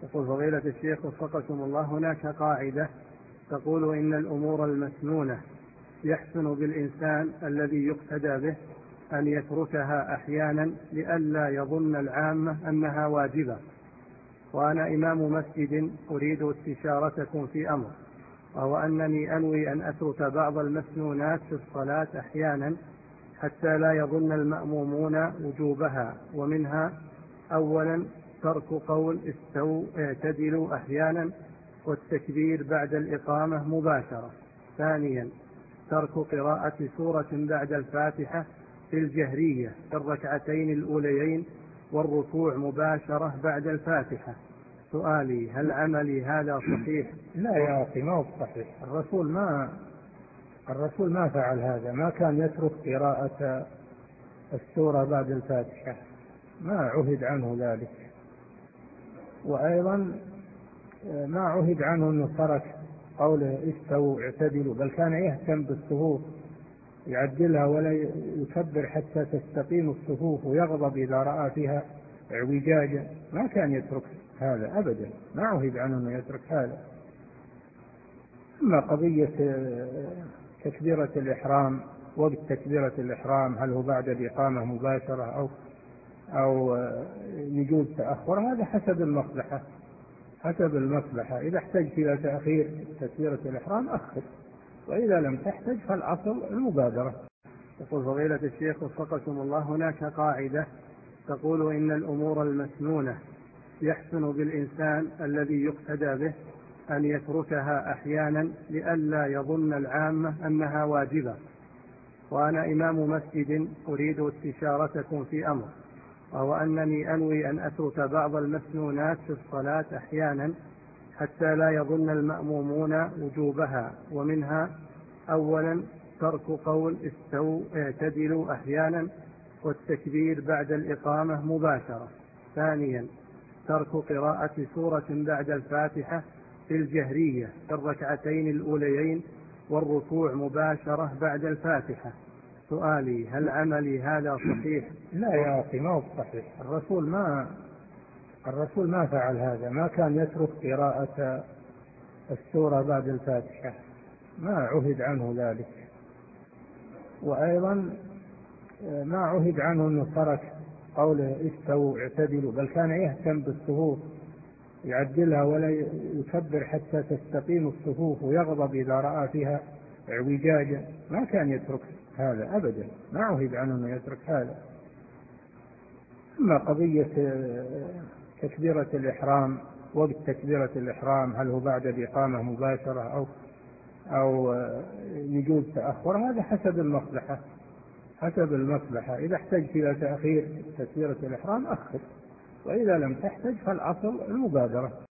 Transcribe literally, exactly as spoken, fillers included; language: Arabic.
يقول فضيلة الشيخ وفقكم الله، هناك قاعدة تقول إن الأمور المسنونة يحسن بالإنسان الذي يقتدى به أن يتركها أحيانا لئلا يظن العامة أنها واجبة، وأنا إمام مسجد أريد استشارتكم في أمر، وهو أنني أنوي أن أترك بعض المسنونات في الصلاة أحيانا حتى لا يظن المأمومون وجوبها، ومنها أولا ترك قول استووا اعتدلوا أحيانا والتكبير بعد الإقامة مباشرة. ثانيا ترك قراءة سورة بعد الفاتحة في الجهرية في الركعتين الأوليين والركوع مباشرة بعد الفاتحة. سؤالي: هل عملي هذا صحيح؟ لا يا أخي، ما هو صحيح. الرسول ما الرسول ما فعل هذا، ما كان يترك قراءة السورة بعد الفاتحة، ما عهد عنه ذلك. وأيضا ما عهد عنه أنه ترك قوله استووا اعتدلوا، بل كان يهتم بالصفوف، يعدلها ولا يكبر حتى تستقيم الصفوف، ويغضب إذا رأى فيها اعوجاجا. ما كان يترك هذا أبدا، ما عهد عنه أنه يترك هذا. أما قضية تكبيرة الإحرام، وقت تكبيرة الإحرام هل هو بعد الإقامة مباشرة أو أو يجوز تأخر، هذا حسب المصلحة حسب المصلحة. إذا احتجت إلى تأخير تكبيرة الإحرام أخر، وإذا لم تحتج فالأصل المبادرة. يقول فضيلة الشيخ وفقكم الله، هناك قاعدة تقول إن الأمور المسنونة يحسن بالإنسان الذي يقتدى به أن يتركها أحيانا لئلا يظن العامة أنها واجبة، وأنا إمام مسجد أريد استشارتكم في أمر، وهو أنني أنوي أن أترك بعض المسنونات في الصلاة أحيانا حتى لا يظن المأمومون وجوبها، ومنها أولا ترك قول استووا اعتدلوا أحيانا والتكبير بعد الإقامة مباشرة. ثانيا ترك قراءة سورة بعد الفاتحة في الجهرية في الركعتين الأوليين والركوع مباشرة بعد الفاتحة. سؤالي: هل عملي هذا صحيح؟ لا يا أخي، ما هو صحيح. الرسول ما الرسول ما فعل هذا، ما كان يترك قراءة السورة بعد الفاتحة، ما عهد عنه ذلك. وأيضا ما عهد عنه أنه ترك قوله استووا اعتدلوا، بل كان يهتم بالصفوف، يعدلها ولا يكبر حتى تستقيم الصفوف، ويغضب إذا رأى فيها اعوجاجا. ما كان يترك هذا أبدا، ما عهد عنه أنه يترك هذا. أما قضية تكبيرة الإحرام، وقت تكبيرة الإحرام هل هو بعد الإقامة مباشرة أو أو يجوز تأخر، هذا حسب المصلحة حسب المصلحة. إذا احتجت إلى تأخير تكبيرة الإحرام أخر، وإذا لم تحتج فالأصل المبادرة.